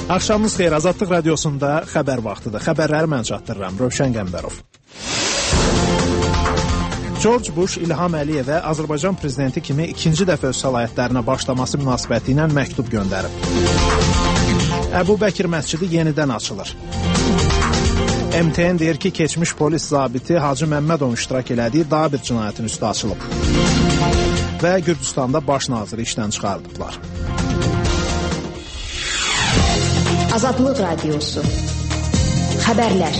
Axşamınız xeyir, Azadlıq Radiosunda xəbər vaxtıdır. Xəbərləri mən çatdırıram, Rövşən Qəmbərov. George Bush İlham Əliyevə Azərbaycan prezidenti kimi ikinci dəfə öz səlahiyyətlərinə başlaması münasibəti ilə məktub göndərib. Əbu Bəkir məscidi yenidən açılır. MTN deyir ki, keçmiş polis zabiti Hacı Məmmədovun iştirak elədiyi daha bir cinayətin üstü açılıb. Və Gürcüstanda baş naziri işdən çıxardıblar. Azadlıq Radiosu. Xəbərlər.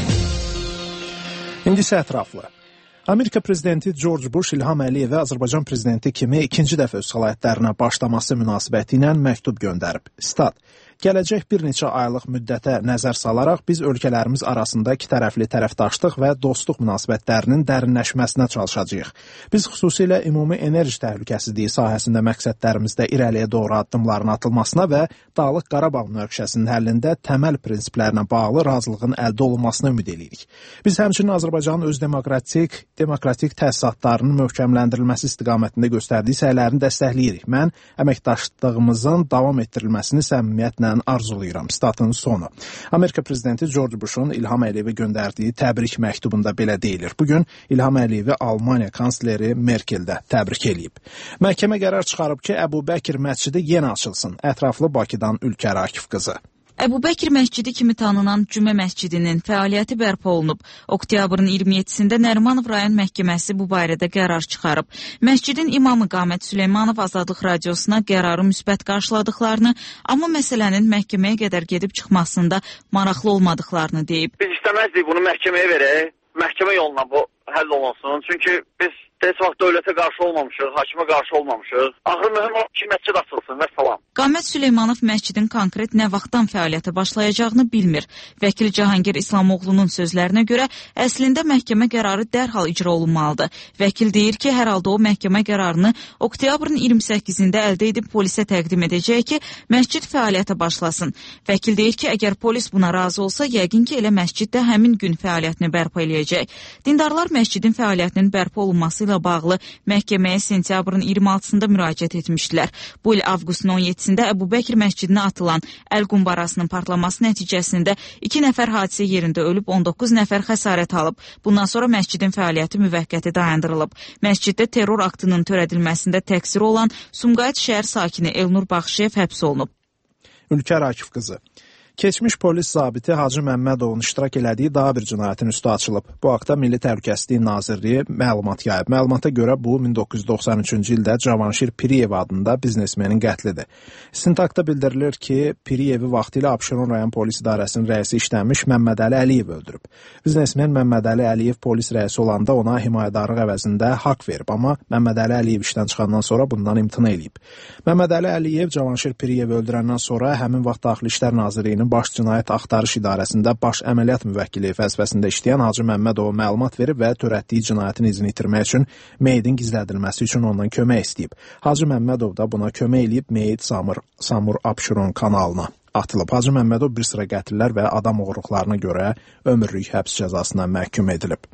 İndi isə ətraflı. Amerika prezidenti George Bush İlham Əliyevə Azərbaycan prezidenti kimi ikinci dəfə öz səlahiyyətlərinə başlaması münasibəti ilə məktub göndərib. Stat. Gələcək bir neçə aylıq müddətə nəzər salaraq biz ölkələrimiz arasında ikitərəfli tərəfdaşlıq və dostluq münasibətlərinin dərinləşməsinə çalışacağıq. Biz xüsusilə ümumi enerji təhlükəsizliyi sahəsində məqsədlərimizdə irəliyə doğru addımların atılmasına və Dağlıq Qarabağ münaqişəsinin həllində təməl prinsiplərinə bağlı razılığın əldə olunmasına ümid edirik. Biz həmçinin Azərbaycanın öz demokratik təsisatlarının möhkəmləndirilməsi istiqamətində göstərdiyi səylərini dəstəkləyirik. Mən əməkdaşlığımızın davam etdirilməsini səmimiyyətlə arzulayıram. Statın sonu. Amerika prezidenti George Bush'un İlham Əliyevə göndərdiyi təbrik məktubunda belə deyilir. Bugün İlham Əliyevi Almaniya kansleri Merkel də təbrik eləyib. Məhkəmə qərar çıxarıb ki, Əbu Bəkir məscidi yenə açılsın. Ətraflı Bakıdan Ülkər Akif qızı. Əbu Bəkir məscidi kimi tanınan Cümə məscidinin fəaliyyəti bərpa olunub. Oktyabrın 27-sində Nərimanov rayon məhkəməsi bu barədə qərar çıxarıb. Məscidin imamı Qamət Süleymanov Azadlıq Radiosuna qərarı müsbət qarşıladıqlarını, amma məsələnin məhkəməyə qədər gedib çıxmasında maraqlı olmadıqlarını deyib. Biz istəməzdik bunu məhkəməyə verək, məhkəmə yoluna bu həll olunsun. Çünki biz heç vaxt dövlətə qarşı olmamışıq, hakimə qarşı olmamışıq. Axır mühüm o ki, məscid açılsın və salam. Qamət Süleymanov məscidin konkret nə vaxtdan fəaliyyətə başlayacağını bilmir. Vəkil Cahangir İslamoğlu'nun sözlərinə görə əslində məhkəmə qərarı dərhal icra olunmalıdır. Vəkil deyir ki, hər halda o məhkəmə qərarını oktyabrın 28-də əldə edib polisə təqdim edəcək ki, məscid fəaliyyətə başlasın. Vəkil deyir ki, əgər polis buna razı olsa, yəqin ki, elə məscid də həmin gün fəaliyyətini bərpa eləyəcək. Dindarlar məscidin fəaliyyətinin bərpa olunması ilə bağlı məhkəməyə sentyabrın 26-sında müraciət etmişdilər. Bu il avqustun 17-sində Əbu Bəkir məscidinə atılan əl qumbarasının partlaması nəticəsində 2 nəfər hadisə yerində ölüb, 19 nəfər xəsarət alıb. Bundan sonra məscidin fəaliyyəti müvəqqəti dayandırılıb. Məsciddə terror aktının törədilməsində təqsiri olan Sumqayıt şəhər sakini Elnur Baxşıyev həbs olunub. Ülkər Akif qızı. Keçmiş polis zabiti Hacı Məmmədovun iştirak elədiyi daha bir cinayətin üstü açılıb. Bu haqda Milli Təhlükəsizlik Nazirliyi məlumat yayıb. Məlumata görə bu 1993-cü ildə Cavanşir Piriyev adında biznesmenin qətlidir. İstintaqda bildirilir ki, Piriyevi vaxtilə Abşeron rayon polis idarəsinin rəisi işlənmiş Məmmədəli Əliyev öldürüb. Biznesmen Məmmədəli Əliyev polis rəisi olanda ona himayədarlıq əvəzində haqq verib, amma Məmmədəli Əliyev işdən çıxandan sonra bundan imtina eləyib. Məmmədəli Əliyev Cavanşir Piriyevi öldürəndən sonra həmin vaxt Daxili İşlər Nazirliyinin Baş Cinayət Axtarış İdarəsində baş əməliyyat müvəkkili vəzifəsində işləyən Hacı Məmmədova məlumat verib və törətdiyi cinayətin izini itirmək üçün meyidin gizlədilməsi üçün ondan kömək istəyib. Hacı Məmmədov da buna kömək eləyib, meyid Samur Abşeron kanalına atılıb. Hacı Məmmədov bir sıra qətllər və adam oğurluqlarına görə ömürlük həbs cəzasına məhkum edilib.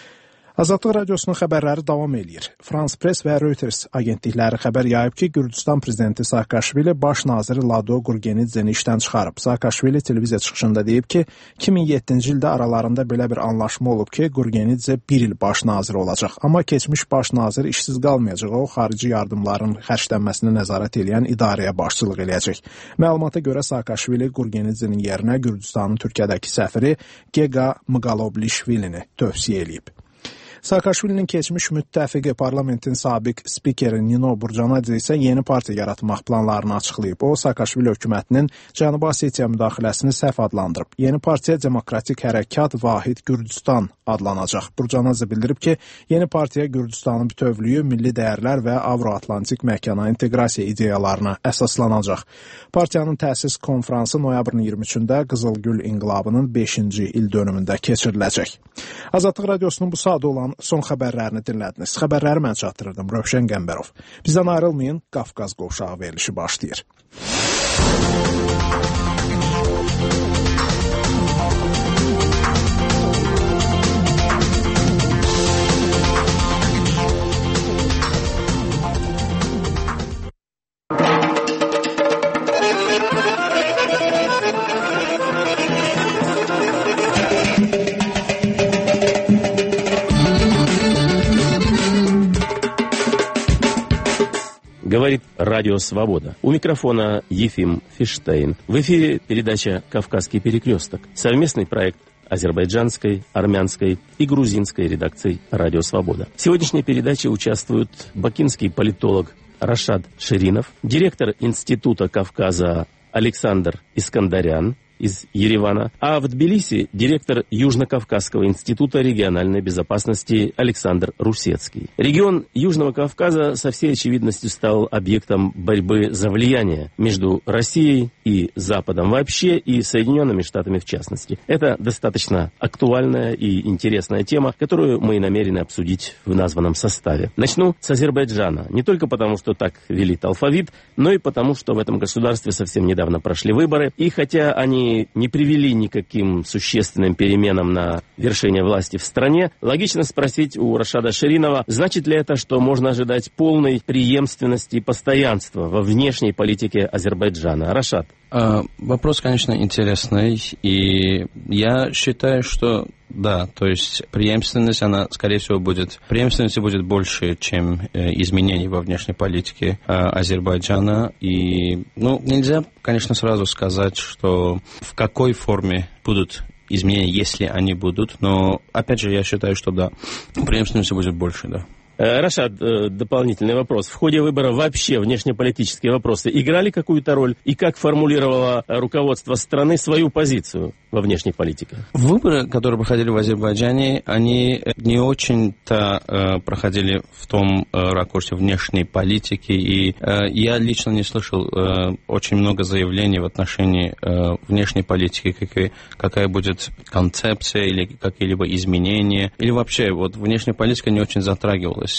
Azadlıq Radiosunun xəbərləri davam eləyir. France Press və Reuters agentlikləri xəbər yayıb ki, Gürcüstan prezidenti Saakashvili baş naziri Lado Gurgenidzeni işdən çıxarıb. Saakashvili televiziya çıxışında deyib ki, 2007-ci ildə aralarında belə bir anlaşma olub ki, Gurgenidze bir il baş naziri olacaq. Amma keçmiş baş nazir işsiz qalmayacaq, o xarici yardımların xərclənməsinə nəzarət edən idarəyə başçılıq eləyəcək. Məlumata görə Saakashvili Gurgenidzenin yerinə Gürcüstanın Türkiyədəki səfiri Gega Mqaloblishvilini tövsiyə eləyib. Saakashvilinin keçmiş müttəfiqi parlamentin sabiq spikeri Nino Burcanadze isə yeni partiya yaratmaq planlarını açıqlayıb. O, Saakashvili hökumətinin Cənubi Osetiya müdaxiləsini səhv adlandırıb. Yeni partiya Demokratik Hərəkat Vahid Gürcüstan adlanacaq. Burcanadze bildirib ki, yeni partiya Gürcüstanın bütövlüyü, milli dəyərlər və Avro-Atlantik məkana inteqrasiya ideyalarına əsaslanacaq. Partiyanın təsis konfransı noyabrın 23-də Qızılgül İnqilabının 5-ci il dönümündə keçiriləcək. Azadlıq Radiosunun bu saat olan son xəbərlərini dinlədiniz. Xəbərləri mən çatdırırdım, Rövşən Qəmbərov. Bizdən ayrılmayın, Qafqaz qovşağı verilişi başlayır. проект «Радио Свобода». У микрофона Ефим Фиштейн. В эфире передача «Кавказский перекресток». Совместный проект азербайджанской, армянской и грузинской редакций «Радио Свобода». В сегодняшней передаче участвуют бакинский политолог Рашад Ширинов, директор Института Кавказа Александр Искандарян из Еревана, а в Тбилиси директор Южно-Кавказского института региональной безопасности Александр Русецкий. Регион Южного Кавказа со всей очевидностью стал объектом борьбы за влияние между Россией и Западом вообще и Соединенными Штатами в частности. Это достаточно актуальная и интересная тема, которую мы и намерены обсудить в названном составе. Начну с Азербайджана. Не только потому, что так велит алфавит, но и потому, что в этом государстве совсем недавно прошли выборы, и хотя они не привели никаким существенным переменам на вершине власти в стране, логично спросить у Рашада Ширинова, значит ли это, что можно ожидать полной преемственности и постоянства во внешней политике Азербайджана? Рашад. Вопрос, конечно, интересный, и я считаю, что да, то есть преемственность, она, скорее всего, преемственности будет больше, чем изменений во внешней политике Азербайджана, и, нельзя, конечно, сразу сказать, что в какой форме будут изменения, если они будут, но, опять же, я считаю, что да, преемственности будет больше, да. Рашад, дополнительный вопрос. В ходе выборов вообще внешнеполитические вопросы играли какую-то роль? И как формулировало руководство страны свою позицию во внешней политике? Выборы, которые проходили в Азербайджане, они не очень-то проходили в том ракурсе внешней политики. И я лично не слышал очень много заявлений в отношении внешней политики, какая будет концепция или какие-либо изменения. Или вообще, внешняя политика не очень затрагивалась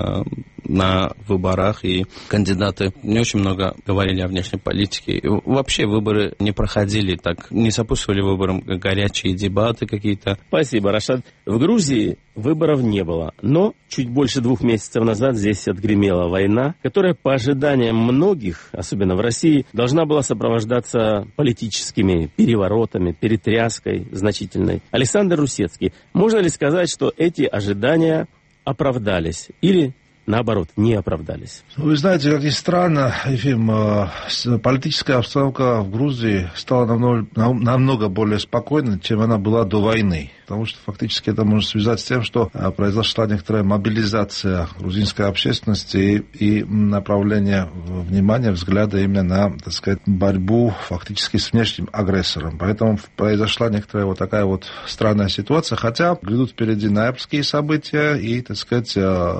на выборах, и кандидаты не очень много говорили о внешней политике. И вообще выборы не проходили так, не сопутствовали выборам горячие дебаты какие-то. Спасибо, Рашад. В Грузии выборов не было, но чуть больше 2 месяцев назад здесь отгремела война, которая, по ожиданиям многих, особенно в России, должна была сопровождаться политическими переворотами, перетряской значительной. Александр Русецкий, можно ли сказать, что эти ожидания оправдались или, наоборот, не оправдались? Вы знаете, как ни странно, Ефим, политическая обстановка в Грузии стала намного более спокойной, чем она была до войны. Потому что фактически это можно связать с тем, что произошла некоторая мобилизация грузинской общественности и направление внимания, взгляда именно на, так сказать, борьбу фактически с внешним агрессором. Поэтому произошла некоторая такая странная ситуация, хотя грядут впереди ноябрьские события, и, так сказать,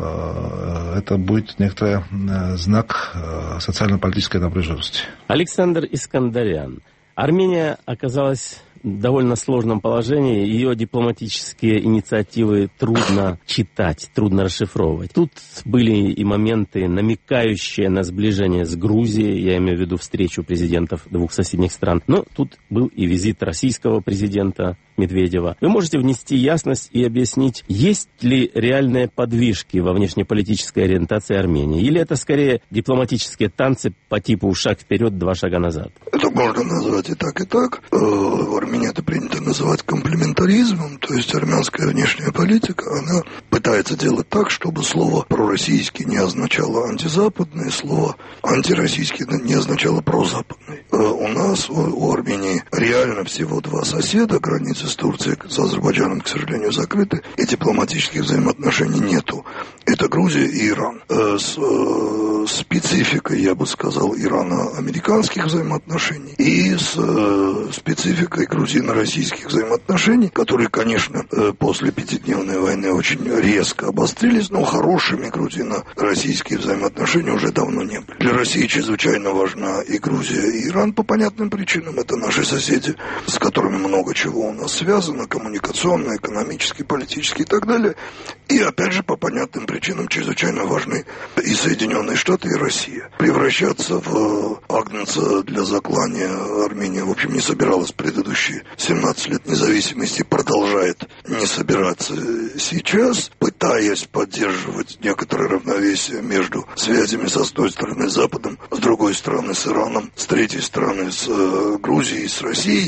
это будет некоторый знак социально-политической напряженности. Александр Искандарян. Армения оказалась в довольно сложном положении. Ее дипломатические инициативы трудно читать, трудно расшифровывать. Тут были и моменты, намекающие на сближение с Грузией, я имею в виду встречу президентов 2 соседних стран. Но тут был и визит российского президента Медведева. Вы можете внести ясность и объяснить, есть ли реальные подвижки во внешнеполитической ориентации Армении? Или это скорее дипломатические танцы по типу «шаг вперед, 2 шага назад»? Это можно назвать и так, и так. В Армении это принято называть комплементаризмом, то есть армянская внешняя политика, она пытается делать так, чтобы слово «пророссийский» не означало антизападное, слово «антироссийский» не означало прозападное. У нас, у Армении, реально всего 2 соседа, границы с Турцией, с Азербайджаном, к сожалению, закрыты, и дипломатических взаимоотношений нету. Это Грузия и Иран. С спецификой, я бы сказал, ирано-американских взаимоотношений и с спецификой грузино-российских взаимоотношений, которые, конечно, после 5-дневной войны очень резко обострились, но хорошими грузино-российские взаимоотношения уже давно не были. Для России чрезвычайно важна и Грузия, и Иран по понятным причинам. Это наши соседи, с которыми много чего у нас связано, коммуникационно, экономически, политически и так далее. И, опять же, по понятным причинам чрезвычайно важны и Соединенные Штаты, и Россия. Превращаться в агнца для заклания Армения, в общем, не собиралась предыдущие 17 лет независимости, продолжает не собираться сейчас, пытаясь поддерживать некоторое равновесие между связями с одной стороны с Западом, с другой стороны с Ираном, с третьей стороны с Грузией, с Россией.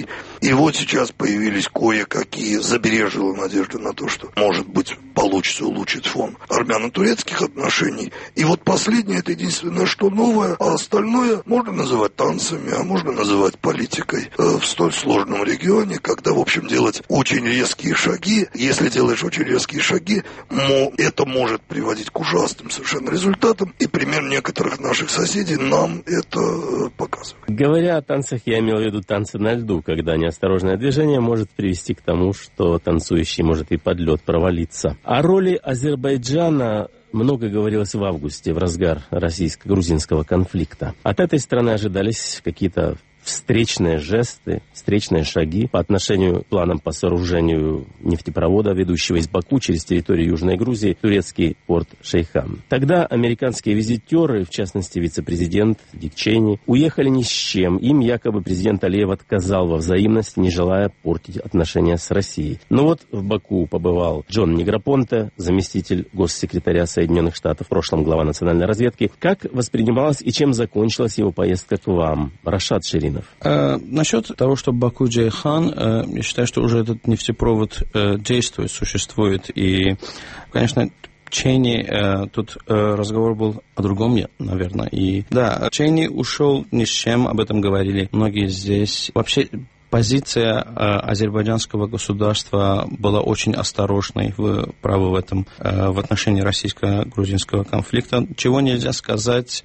И вот сейчас появились кое-какие забережилые надежды на то, что, может быть, получится улучшить фон армяно-турецких отношений. И вот последнее, это единственное, что новое, а остальное можно называть танцами, а можно называть политикой в столь сложном регионе, когда, в общем, делать очень резкие шаги. Если делаешь очень резкие шаги, это может приводить к ужасным совершенно результатам. И пример некоторых наших соседей нам это показывает. Говоря о танцах, я имел в виду танцы на льду, когда неосторожное движение может привести к тому, что танцующий может и под лед провалиться. О роли Азербайджана много говорилось в августе, в разгар российско-грузинского конфликта. От этой страны ожидались какие-то встречные жесты, встречные шаги по отношению к планам по сооружению нефтепровода, ведущего из Баку через территорию Южной Грузии, турецкий порт Шейхан. Тогда американские визитеры, в частности вице-президент Дик Чейни, уехали ни с чем. Им якобы президент Алиев отказал во взаимности, не желая портить отношения с Россией. Но вот в Баку побывал Джон Негропонте, заместитель госсекретаря Соединенных Штатов, в прошлом глава национальной разведки. Как воспринималась и чем закончилась его поездка к вам, Рашад Ширин? Насчет того, что Баку-Джейхан, я считаю, что уже этот нефтепровод действует, существует. И, конечно, Чейни, тут разговор был о другом, наверное. И да, Чейни ушел ни с чем, об этом говорили многие здесь. Вообще, позиция азербайджанского государства была очень осторожной в отношении российско-грузинского конфликта. Чего нельзя сказать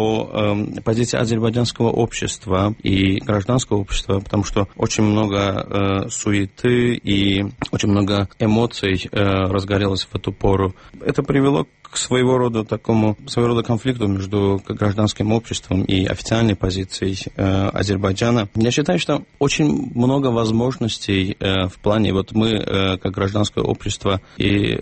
о позиции азербайджанского общества и гражданского общества, потому что очень много суеты и очень много эмоций разгорелось в эту пору. Это привело к своего рода конфликту между гражданским обществом и официальной позицией Азербайджана. Я считаю, что очень много возможностей в плане, вот мы, как гражданское общество, и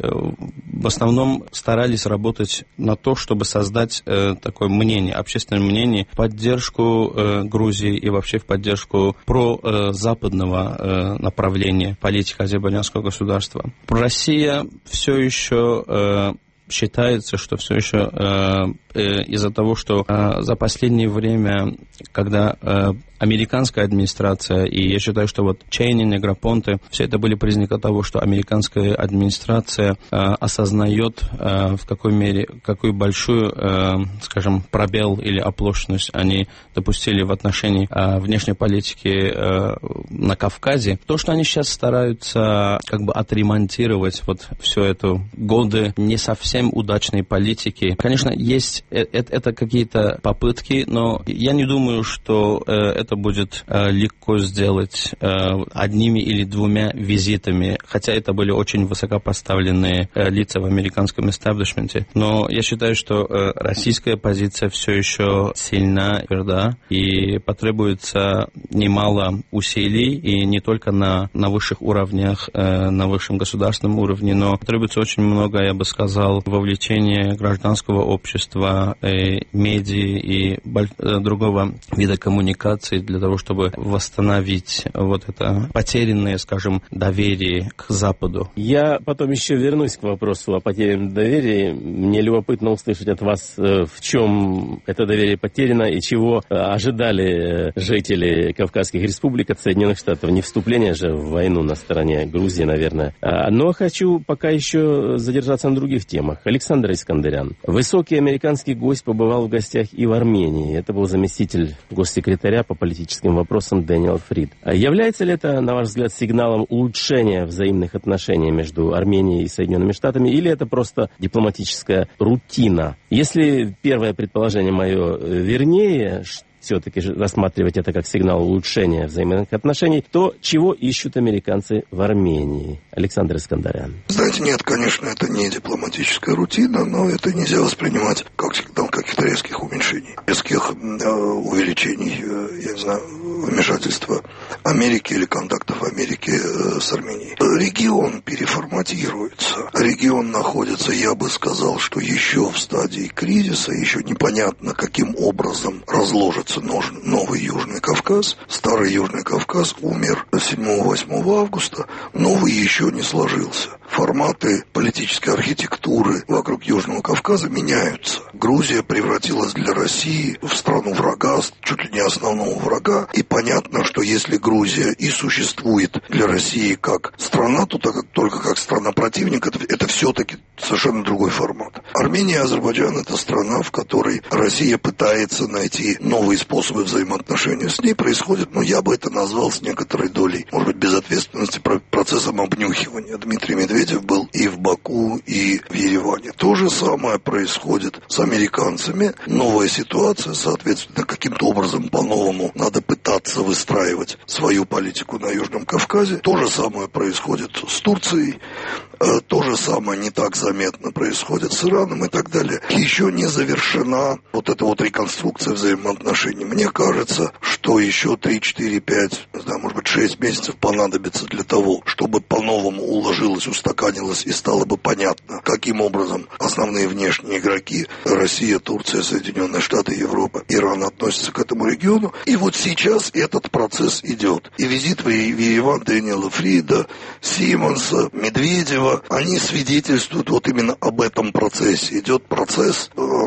в основном старались работать на то, чтобы создать такое мнение, общественное мнение, в поддержку Грузии и вообще в поддержку прозападного направления политики азербайджанского государства. Россия все еще считается, что все еще из-за того, что за последнее время, когда американская администрация, и я считаю, что вот Чейни, Негропонте, все это были признаки того, что американская администрация осознает, в какой мере, какую большую, скажем, пробел или оплошность они допустили в отношении внешней политики на Кавказе. То, что они сейчас стараются как бы отремонтировать вот всю эту годы не совсем удачной политики. Конечно, есть это какие-то попытки, но я не думаю, что это будет легко сделать одними или двумя визитами, хотя это были очень высокопоставленные лица в американском истеблишменте. Но я считаю, что российская позиция все еще сильна, тверда, и потребуется немало усилий, и не только на высших уровнях, на высшем государственном уровне, но требуется очень много, я бы сказал, вовлечения гражданского общества, медиа и другого вида коммуникации для того, чтобы восстановить вот это потерянное, скажем, доверие к Западу. Я потом еще вернусь к вопросу о потерянном доверии. Мне любопытно услышать от вас, в чем это доверие потеряно и чего ожидали жители Кавказских республик от Соединенных Штатов. Не вступление же в войну на стороне Грузии, наверное. Но хочу пока еще задержаться на других темах. Александр Искандерян. Высокий американский гость побывал в гостях и в Армении. Это был заместитель госсекретаря по политическим вопросам Дэниел Фрид. Является ли это, на ваш взгляд, сигналом улучшения взаимных отношений между Арменией и Соединенными Штатами, или это просто дипломатическая рутина? Если первое предположение мое вернее, все-таки рассматривать это как сигнал улучшения взаимных отношений, то чего ищут американцы в Армении? Александр Искандерян. Знаете, нет, конечно, это не дипломатическая рутина, но это нельзя воспринимать как сигнал каких-то резких уменьшений, резких увеличений, я не знаю, вмешательства Америки или контактов Америки с Арменией. Регион переформатируется. Регион находится, я бы сказал, что еще в стадии кризиса, еще непонятно, каким образом разложится новый Южный Кавказ. Старый Южный Кавказ умер 7-8 августа, новый еще не сложился. форматы политической архитектуры вокруг Южного Кавказа меняются. Грузия превратилась для России в страну врага, чуть ли не основного врага. И понятно, что если Грузия и существует для России как страна, то только как страна противника, это все-таки совершенно другой формат. Армения и Азербайджан – это страна, в которой Россия пытается найти новые способы взаимоотношения. С ней происходит, я бы это назвал с некоторой долей, может быть, безответственности, процессом обнюхивания. Дмитрий Медведев был и в Баку, и в Ереване. То же самое происходит с американцами. Новая ситуация, соответственно, каким-то образом по-новому надо пытаться выстраивать свою политику на Южном Кавказе. То же самое происходит с Турцией. То же самое не так заметно происходит с Ираном и так далее. Еще не завершена вот эта вот реконструкция взаимоотношений. Мне кажется, что еще 3, 4, 5, не знаю, может быть 6 месяцев понадобится для того, чтобы по-новому уложилось, устаканилось и стало бы понятно, каким образом основные внешние игроки Россия, Турция, Соединенные Штаты, Европа, Иран относятся к этому региону. И вот сейчас этот процесс идет. И визит в Ереван Дэниела Фрида, Симонса, Медведева, они свидетельствуют вот именно об этом процессе. Идет процесс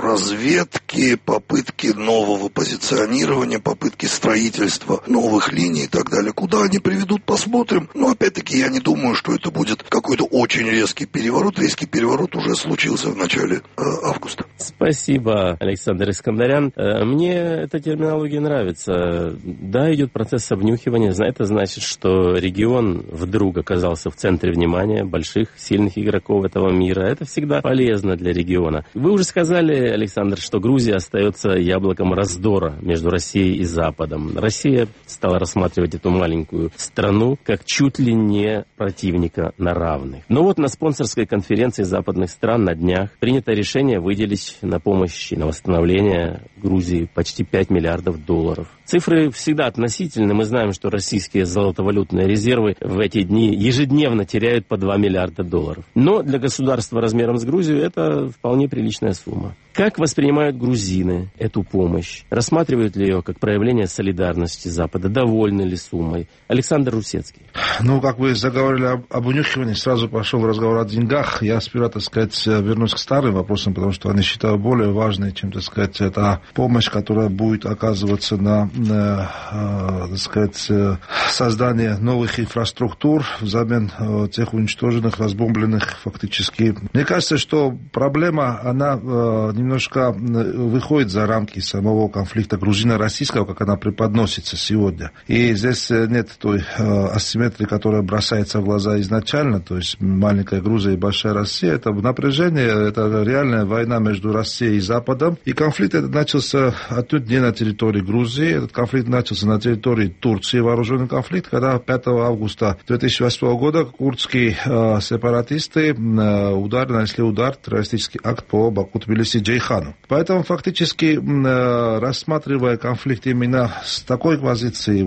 разведки, попытки нового позиционирования, попытки строительства новых линий и так далее. Куда они приведут, посмотрим. Но опять-таки я не думаю, что это будет какой-то очень резкий переворот. Резкий переворот уже случился в начале августа. Спасибо, Александр Искандарян. Мне эта терминология нравится. Да, идет процесс обнюхивания. Это значит, что регион вдруг оказался в центре внимания больших, сильных игроков этого мира. Это всегда полезно для региона. Вы уже сказали, Александр, что Грузия остается яблоком раздора между Россией и Западом. Россия стала рассматривать эту маленькую страну как чуть ли не противника на равных. Но вот на спонсорской конференции западных стран на днях принято решение выделить на помощь и на восстановление Грузии почти $5 миллиардов. Цифры всегда относительны. Мы знаем, что российские золотовалютные резервы в эти дни ежедневно теряют по $2 миллиарда. Но для государства размером с Грузию это вполне приличная сумма. Как воспринимают грузины эту помощь? Рассматривают ли ее как проявление солидарности Запада? Довольны ли суммой? Александр Русецкий. Как вы заговорили об унюхивании, сразу пошел разговор о деньгах. Я сперва, вернусь к старым вопросам, потому что они считаю более важные, чем, эта помощь, которая будет оказываться на создание новых инфраструктур взамен тех уничтоженных, разбомбленных фактически. Мне кажется, что проблема, она немножко выходит за рамки самого конфликта грузино-российского, как она преподносится сегодня. И здесь нет той асимметрии, которая бросается в глаза изначально, то есть маленькая Грузия и большая Россия. Это напряжение, это реальная война между Россией и Западом. И конфликт этот начался отнюдь не на территории Грузии, этот конфликт начался на территории Турции, вооруженный конфликт, когда 5 августа 2008 года курдские сепаратисты нанесли удар, террористический акт по Баку, Тбилиси, Джейхану. Поэтому фактически, рассматривая конфликт именно с такой позиции,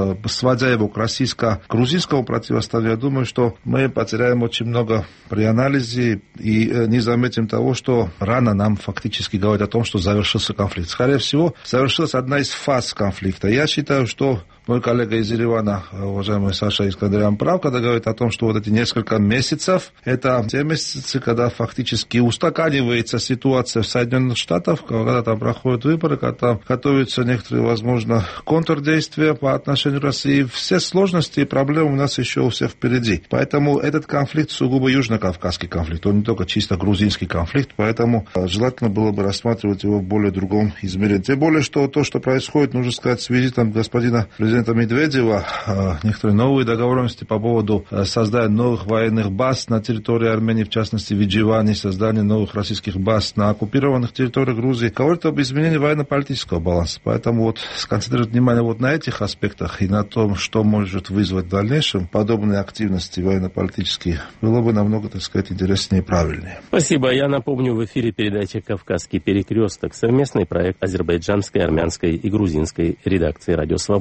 сводя его к российско-грузинскому противостоянию, я думаю, что мы потеряем очень много при анализе и не заметим того, что рано нам фактически говорить о том, что завершился конфликт. Скорее всего, завершилась одна из фаз конфликта. Я считаю, что мой коллега из Еревана, уважаемый Саша Искандарян, прав, когда говорит о том, что эти несколько месяцев, это те месяцы, когда фактически устаканивается ситуация в Соединенных Штатах, когда там проходят выборы, когда там готовятся некоторые, возможно, контрдействия по отношению к России. Все сложности и проблемы у нас еще у всех впереди. Поэтому этот конфликт сугубо южно-кавказский конфликт, он не только чисто грузинский конфликт, поэтому желательно было бы рассматривать его в более другом измерении. Тем более, что то, что происходит, нужно сказать, с визитом господина президента Медведева, некоторые новые договоренности по поводу создания новых военных баз на территории Армении, в частности в Идживане, создания новых российских баз на оккупированных территориях Грузии, говорит об изменении военно-политического баланса. Поэтому сконцентрировать внимание на этих аспектах и на том, что может вызвать в дальнейшем подобные активности военно-политические, было бы намного, интереснее и правильнее. Спасибо. Я напомню, в эфире передача «Кавказский перекресток», совместный проект азербайджанской, армянской и грузинской редакции «Радио Свобода». Этот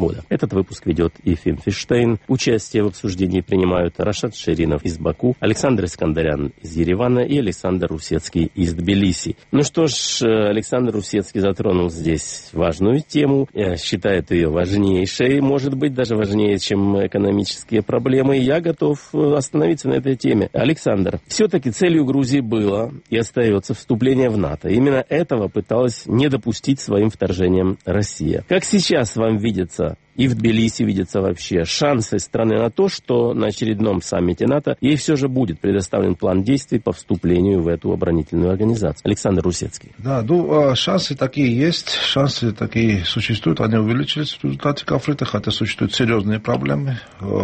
Этот выпуск ведет Ефим Фиштейн. Участие в обсуждении принимают Рашад Ширинов из Баку, Александр Искандарян из Еревана и Александр Русецкий из Тбилиси. Ну что ж, Александр Русецкий затронул здесь важную тему, считает ее важнейшей, может быть, даже важнее, чем экономические проблемы. И я готов остановиться на этой теме. Александр, все-таки целью Грузии было и остается вступление в НАТО. Именно этого пыталась не допустить своим вторжением Россия. Как сейчас вам видится, и в Тбилиси видится вообще, шансы страны на то, что на очередном саммите НАТО ей все же будет предоставлен план действий по вступлению в эту оборонительную организацию? Александр Русецкий. Да, шансы такие есть, шансы такие существуют, они увеличились в результате конфликта, хотя существуют серьезные проблемы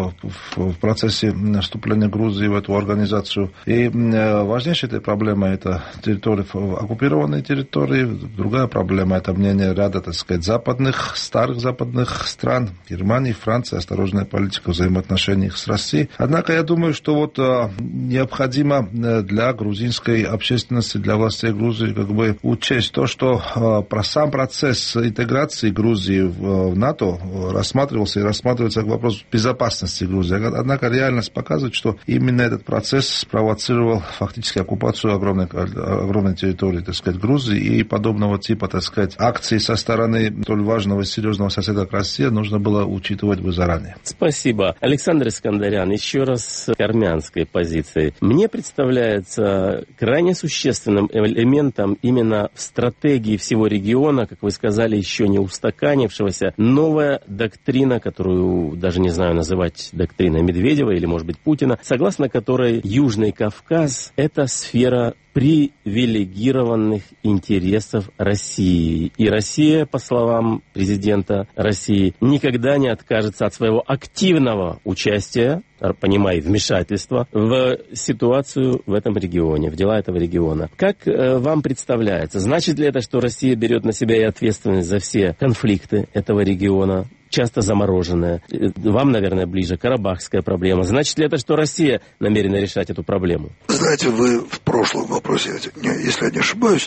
в процессе вступления Грузии в эту организацию. И важнейшая эта проблема — это территории, оккупированные территории. Другая проблема — это мнение ряда, так сказать, старых западных стран, Германии, Франции, осторожная политика взаимоотношений с Россией. Однако я думаю, что необходимо для грузинской общественности, для властей Грузии учесть то, что сам процесс интеграции Грузии в НАТО рассматривался и рассматривается как вопрос безопасности Грузии. Однако реальность показывает, что именно этот процесс спровоцировал фактически оккупацию огромной территории, так сказать, Грузии, и подобного типа, так сказать, акций со стороны столь важного и серьезного соседа, как Россия, нужно было учитывать бы заранее. Спасибо. Александр Искандарян, еще раз к армянской позиции. Мне представляется крайне существенным элементом именно в стратегии всего региона, как вы сказали, еще не устаканившегося, новая доктрина, которую даже не знаю называть доктриной Медведева или, может быть, Путина, согласно которой Южный Кавказ — это сфера привилегированных интересов России. И Россия, по словам президента России, никогда не откажется от своего активного участия, понимая, вмешательства в ситуацию в этом регионе, в дела этого региона. Как вам представляется, значит ли это, что Россия берет на себя и ответственность за все конфликты этого региона, часто замороженная? Вам, наверное, ближе карабахская проблема. Значит ли это, что Россия намерена решать эту проблему? Знаете, вы в прошлом вопросе, если я не ошибаюсь,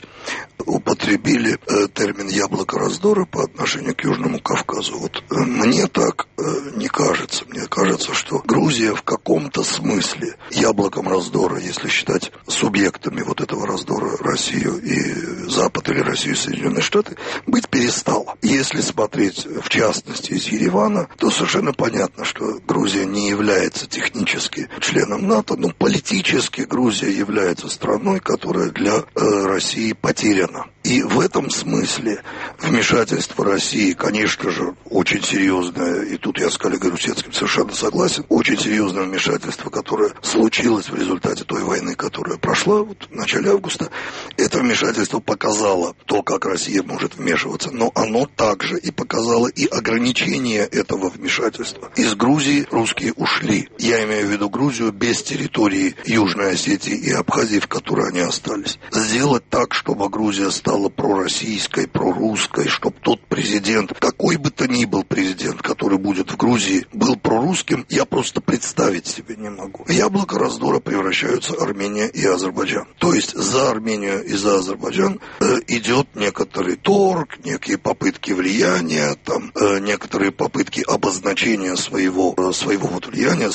употребили термин «яблоко раздора» по отношению к Южному Кавказу. Мне так не кажется. Мне кажется, что Грузия в каком-то смысле яблоком раздора, если считать субъектами этого раздора Россию и Запад или Россию и Соединенные Штаты, быть перестала. Если смотреть, в частности, из Еревана, то совершенно понятно, что Грузия не является технически членом НАТО, но политически Грузия является страной, которая для России потеряна. И в этом смысле вмешательство России, конечно же, очень серьезное, и тут я с коллегой Русецким совершенно согласен, очень серьезное вмешательство, которое случилось в результате той войны, которая прошла в начале августа. Это вмешательство показало то, как Россия может вмешиваться, но оно также и показало и ограничение этого вмешательства. Из Грузии русские ушли. Я имею в виду Грузию без территории Южной Осетии и Абхазии, в которой они остались. Сделать так, чтобы Грузия стала пророссийской, прорусской, чтобы тот президент, какой бы то ни был президент, который будет в Грузии, был прорусским, я просто представить себе не могу. В яблоко раздора превращаются Армения и Азербайджан. То есть за Армению и за Азербайджан идет некоторый торг, некие попытки влияния, некоторые попытки обозначения своего влияния,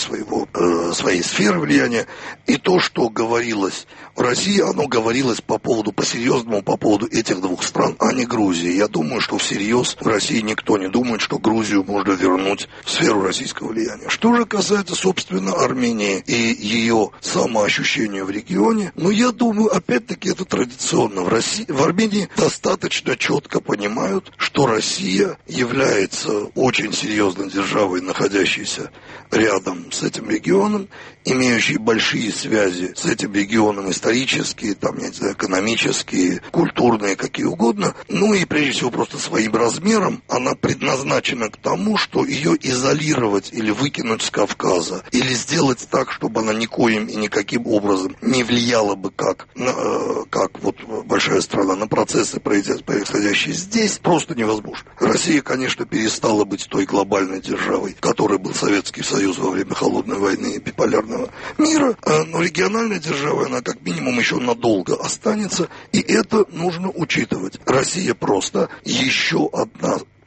своей сферы влияния. И то, что говорилось в России, оно говорилось по серьезному по поводу этих двух стран, а не Грузии. Я думаю, что всерьез в России никто не думает, что Грузию можно вернуть в сферу российского влияния. Что же касается, собственно, Армении и ее самоощущения в регионе, я думаю, опять-таки, это традиционно. В Армении достаточно четко понимают, что Россия является очень серьезной державой, находящейся рядом с этим регионом, имеющей большие связи с этим регионом исторические, экономические, культурные, какие угодно. И прежде всего просто своим размером она предназначена к тому, что ее изолировать или выкинуть с Кавказа, или сделать так, чтобы она никоим и никаким образом не влияла бы как большая страна на процессы, происходящие здесь, просто невозможно. Россия, конечно, перестала быть той глобальной державой, которой был Советский Союз во время Холодной войны и биполярного мира, но региональная держава, она как минимум еще надолго останется, и это нужно учитывать. Россия просто еще одна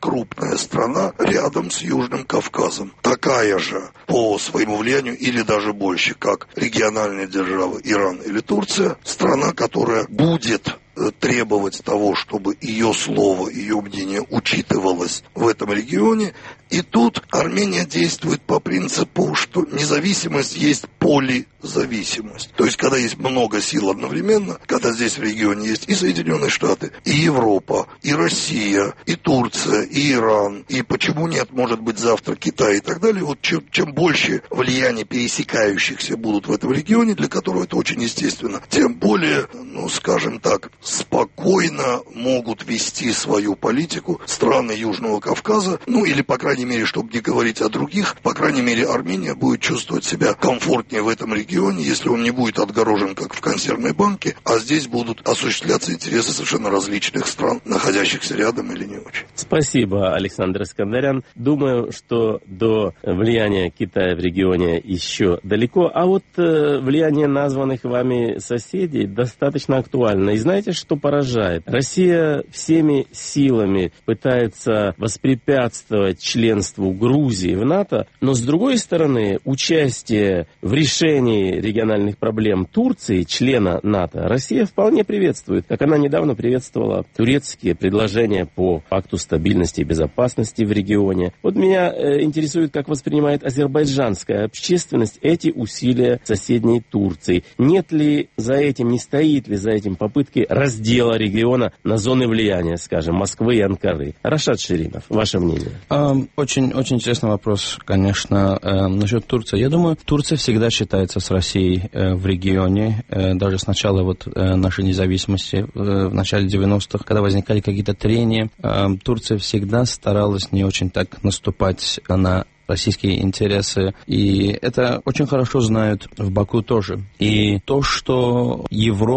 крупная страна рядом с Южным Кавказом. Такая же по своему влиянию или даже больше, как региональные державы Иран или Турция. Страна, которая будет требовать того, чтобы ее слово, ее мнение учитывалось в этом регионе. И тут Армения действует по принципу, что независимость есть полизависимость. То есть, когда есть много сил одновременно, когда здесь в регионе есть и Соединенные Штаты, и Европа, и Россия, и Турция, и Иран, и почему нет, может быть, завтра Китай и так далее. Вот чем больше влияния пересекающихся будут в этом регионе, для которого это очень естественно, тем более, скажем так, спокойно могут вести свою политику страны Южного Кавказа, или, по крайней мере, чтобы не говорить о других, по крайней мере, Армения будет чувствовать себя комфортнее в этом регионе, если он не будет отгорожен, как в консервной банке, а здесь будут осуществляться интересы совершенно различных стран, находящихся рядом или не очень. Спасибо, Александр Искандарян. Думаю, что до влияния Китая в регионе еще далеко, а вот влияние названных вами соседей достаточно актуально. И знаете, что поражает? Россия всеми силами пытается воспрепятствовать членству Грузии в НАТО, но с другой стороны, участие в решении региональных проблем Турции, члена НАТО, Россия вполне приветствует, как она недавно приветствовала турецкие предложения по пакту стабильности и безопасности в регионе. Вот меня интересует, как воспринимает азербайджанская общественность эти усилия соседней Турции. Нет ли за этим, не стоит ли за этим попытки раздела региона на зоны влияния, скажем, Москвы и Анкары? Рашад Ширинов, ваше мнение? Очень интересный вопрос, конечно, насчет Турции. Я думаю, Турция всегда считается с Россией в регионе, даже с начала нашей независимости, в начале 90-х, когда возникали какие-то трения, Турция всегда старалась не очень так наступать на российские интересы, и это очень хорошо знают в Баку тоже. И то, что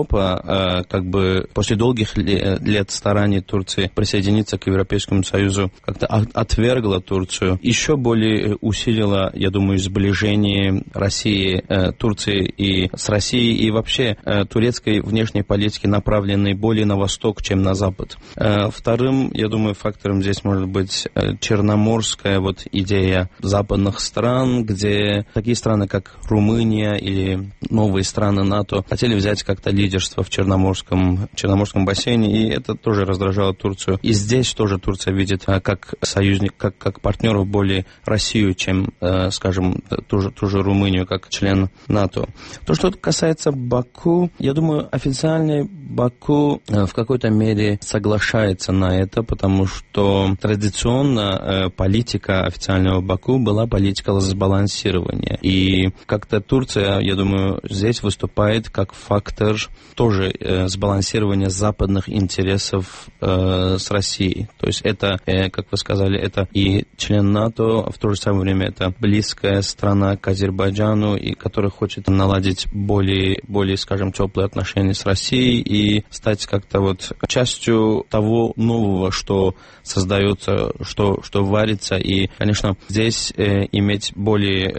Европа после долгих лет стараний Турции присоединиться к Европейскому Союзу как-то отвергла Турцию, еще более усилило, я думаю, сближение России, Турции и с Россией, и вообще турецкой внешней политики, направленной более на восток, чем на запад. Вторым, я думаю, фактором здесь может быть черноморская идея западных стран, где такие страны, как Румыния или новые страны НАТО, хотели взять как-то лидерство в Черноморском бассейне, и это тоже раздражало Турцию. И здесь тоже Турция видит как союзник, как партнеров более Россию, чем, скажем, ту же Румынию, как член НАТО. То, что касается Баку, я думаю, официальный Баку в какой-то мере соглашается на это, потому что традиционно политика официального Баку была политика сбалансирования. И как-то Турция, я думаю, здесь выступает как фактор тоже сбалансирования западных интересов с Россией. То есть это, как вы сказали, это и член НАТО, а в то же самое время это близкая страна к Азербайджану, и которая хочет наладить более, скажем, теплые отношения с Россией и стать как-то частью того нового, что создается, что варится. И, конечно, здесь иметь более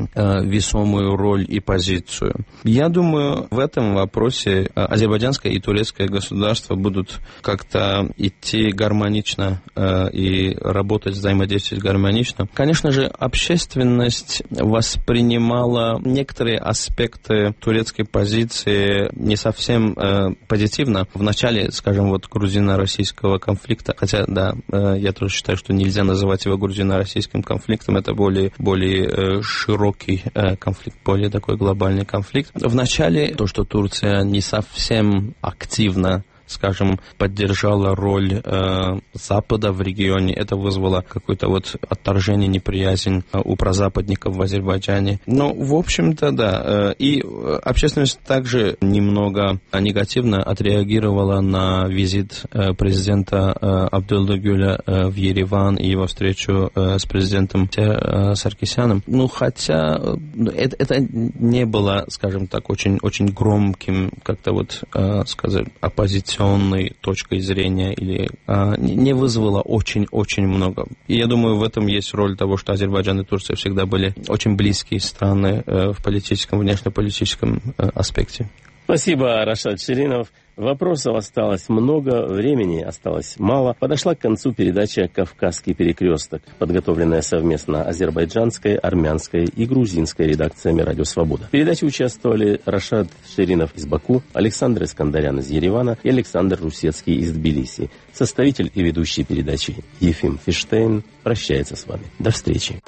весомую роль и позицию. Я думаю, в этом вопросе азербайджанское и турецкое государство будут как-то идти гармонично и работать, взаимодействовать гармонично. Конечно же, общественность воспринимала некоторые аспекты турецкой позиции не совсем позитивно. В начале, скажем, грузино-российского конфликта, хотя, да, я тоже считаю, что нельзя называть его грузино-российским конфликтом, это более широкий конфликт, более такой глобальный конфликт. Вначале то, что Турция не совсем активно, скажем, поддержала роль Запада в регионе, это вызвало какое-то отторжение, неприязнь у прозападников в Азербайджане. Но, в общем-то, да. И общественность также немного негативно отреагировала на визит президента Абдулла Гюля в Ереван и его встречу с президентом Саркисяном. Хотя это не было, скажем так, очень, очень громким, как-то сказать, оппозиционной точкой зрения, или не вызвало очень-очень много. И я думаю, в этом есть роль того, что Азербайджан и Турция всегда были очень близкие страны в политическом, внешнеполитическом аспекте. Спасибо, Рашад Ширинов. Вопросов осталось много, времени осталось мало. Подошла к концу передача «Кавказский перекресток», подготовленная совместно азербайджанской, армянской и грузинской редакциями «Радио Свобода». В передаче участвовали Рашад Ширинов из Баку, Александр Искандарян из Еревана и Александр Русецкий из Тбилиси. Составитель и ведущий передачи Ефим Фиштейн прощается с вами. До встречи.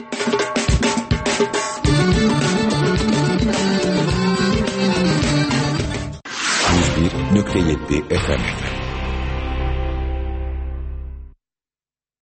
%1.7 FM